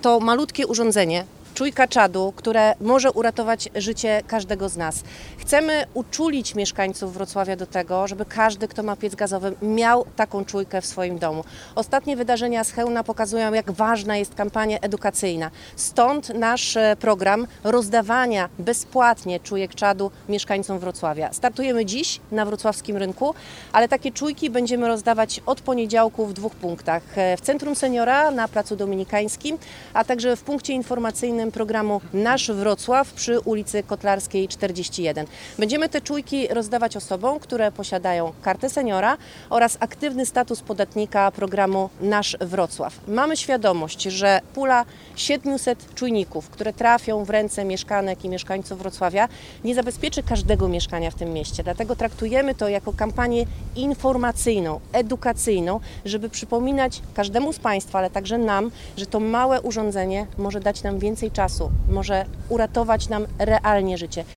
to malutkie urządzenie, czujka czadu, które może uratować życie każdego z nas. Chcemy uczulić mieszkańców Wrocławia do tego, żeby każdy, kto ma piec gazowy, miał taką czujkę w swoim domu. Ostatnie wydarzenia z Chełmna pokazują, jak ważna jest kampania edukacyjna. Stąd nasz program rozdawania bezpłatnie czujek czadu mieszkańcom Wrocławia. Startujemy dziś na wrocławskim rynku, ale takie czujki będziemy rozdawać od poniedziałku w 2 punktach. W Centrum Seniora na Placu Dominikańskim, a także w punkcie informacyjnym programu Nasz Wrocław przy ulicy Kotlarskiej 41. Będziemy te czujki rozdawać osobom, które posiadają kartę seniora oraz aktywny status podatnika programu Nasz Wrocław. Mamy świadomość, że pula 700 czujników, które trafią w ręce mieszkanek i mieszkańców Wrocławia, nie zabezpieczy każdego mieszkania w tym mieście. Dlatego traktujemy to jako kampanię informacyjną, edukacyjną, żeby przypominać każdemu z Państwa, ale także nam, że to małe urządzenie może dać nam więcej czasu, może uratować nam realnie życie.